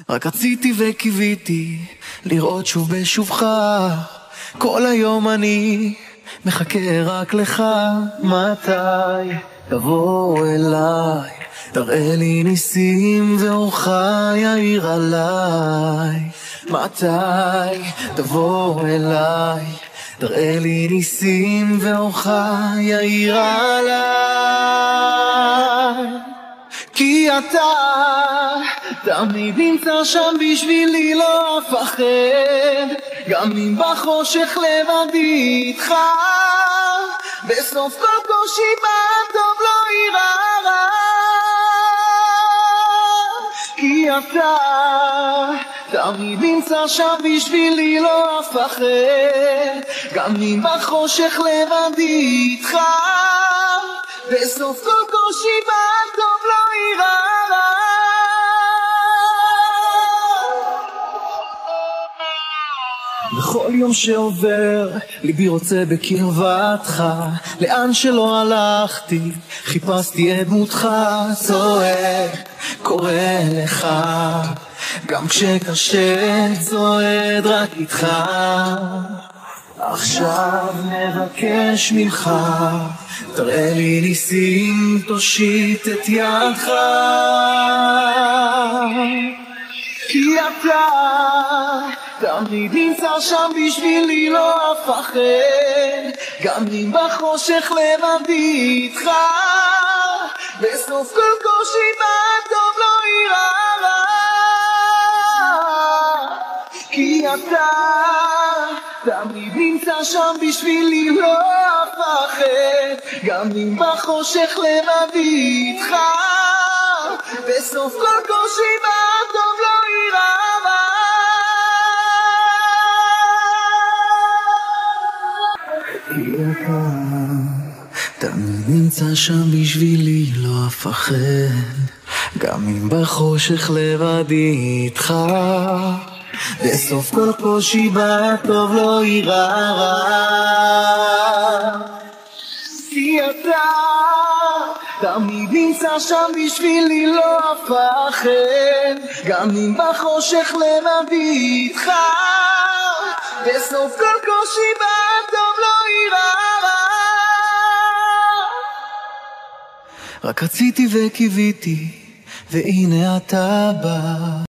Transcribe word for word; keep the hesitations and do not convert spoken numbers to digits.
רק רציתי וקיוויתי לראות שוב בשובך. כל היום אני מחכה רק לך. מתי תבוא אליי, תראה לי ניסים ואורך יאיר עליי. מתי תבוא אליי, תראה לי ניסים ואורך יאיר עליי. כי אתה תמיד נמצא שם בשבילי, לא אפחד גם אם בחושך לבדי איתך. בסוף כל קושי בטוב לא יירא רע. כי אתה תמיד נמצא שם בשבילי, לא אפחד גם אם בחושך לבדי איתך. בסוף כל קושי בטוב לא יירא רע. בכל יום שעובר ליבי רוצה בקרבתך. לאן שלא הלכתי חיפשתי את דמותך. צועק קורא לך גם כשקשה, צועד רק איתך. עכשיו מבקש ממך, תראה לי ניסים, תושיט את ידך. כי אתה תמיד נמצא שם בשבילי, לא אפחד גם אם בחושך לבדי איתך. בסוף כל קושי בטוב לא יירא רע. כי אתה תמיד נמצא שם בשבילי, לא אפחד גם אם בחושך לבדי איתך. בסוף כל קושי בטוב לא יירא רע. כי אתה תמיד נמצא שם בשבילי, לא אפחד גם אם בחושך לבדי איתך. בסוף כל קושי בטוב לא יירא רע. כי אתה תמיד נמצא שם בשבילי, לא אפחד גם אם בחושך לבדי איתך. בסוף כל קושי בטוב לא יירא רע. רק רציתי וקיוויתי והנה אתה בא.